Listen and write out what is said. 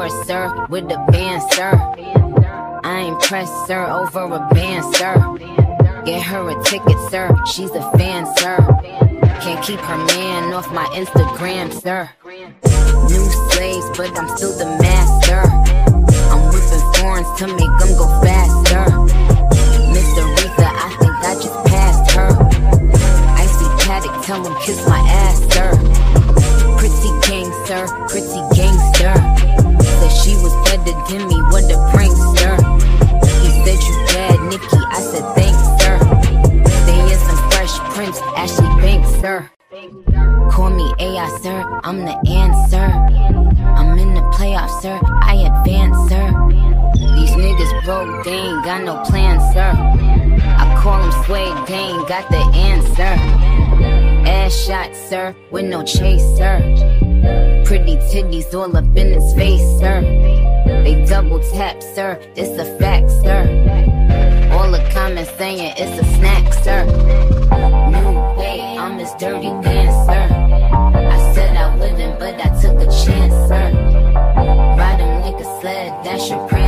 tour, sir, with the band, sir. I ain't pressed, sir, over a band, sir. Get her a ticket, sir, she's a fan, sir. Can't keep her man off my Instagram, sir. New slaves, but I'm still the master. I'm whipping foreigns to make them go faster. Miss Aretha, I think I just passed her. Icy Paddock, tell him kiss my ass, sir. Pretty gangster, pretty gangster. Said she was better than me, what a prankster. He said you bad, Nikki, I said thanks, sir. They is some Fresh Prince, Ashley Banks, sir. Call me AI, sir, I'm the answer. I'm in the playoffs, sir, I advance, sir. These niggas broke, they ain't got no plan, sir. I call them sway, they ain't got the answer. Ass shot, sir, with no chase, sir. Pretty titties all up in his face, sir. They double tap, sir, it's a fact, sir. All the comments saying it's a snack, sir. New way, I'm his dirty dancer. I said I wouldn't, but I took a chance, sir. Ride him like a sled, that's your prank.